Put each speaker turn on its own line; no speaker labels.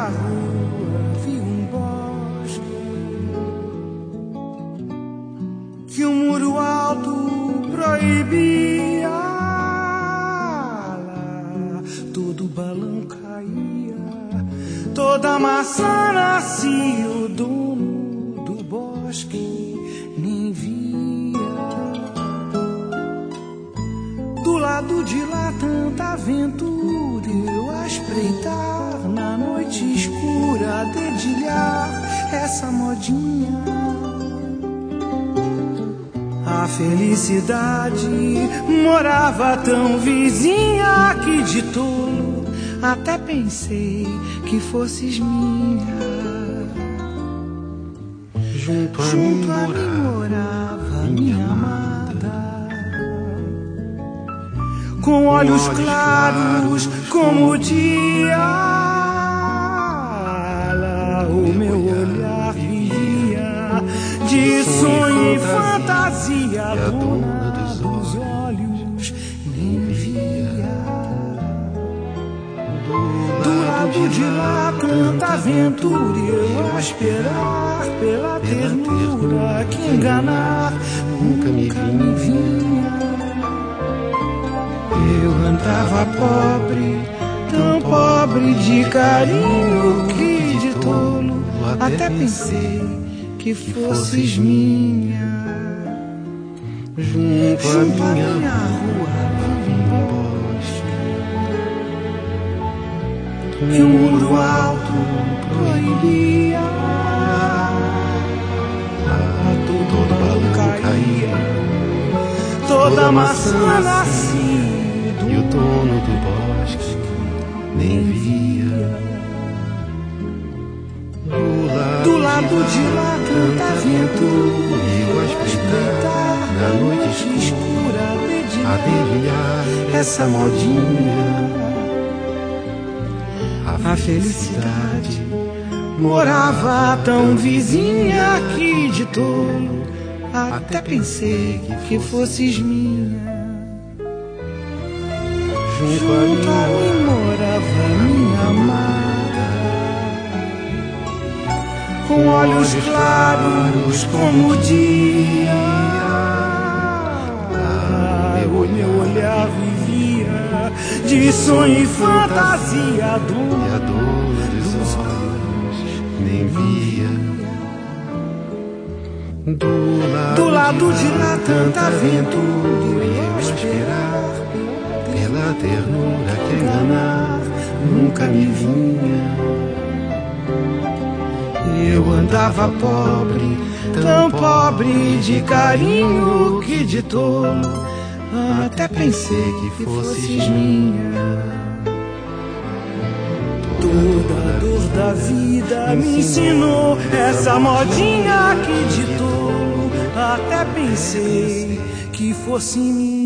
rua vi um bosque que um muro alto proibia. Lá todo balão caía, toda maçã nascia, o dono do bosque nem via. Do lado de lá tanta aventura, eu a espreitar na noite escura, a dedilhar essa modinha. A felicidade morava tão vizinha que de tolo até pensei que fosses minha.
Junto a mim morava minha amada,
com olhos claros como o dia. Lá o meu olhar vivia de sonho e fantasia, a dona dos olhos nem via. Do lado de lá tanta aventura, eu a esperar pela ternura que enganar nunca me vinha. Eu andava pobre, tão pobre de carinho que de tolo até pensei que fosses minha.
Junto a minha rua vi um bosque
que um muro alto proibia. Todo balão caía, toda maçã nascia,
e o dono do bosque nem via.
Do lado de lá tanta aventura,
eu a espreitar na noite escura, a dedilhar essa modinha.
A felicidade morava tão vizinha que de tolo até pensei que fosses minha. Junto a mim morava minha amada, com olhos claros como o dia. O meu olhar vivia de sonho e fantasia, a
dona dos olhos nem via.
Do lado de lá tanta aventura, eu a esperar
pela ternura que enganar nunca me vinha.
Eu andava pobre, tão pobre de carinho que de tolo até pensei que fosses minha. Toda a dor da vida me ensinou essa modinha que de tolo até pensei que fosse minha.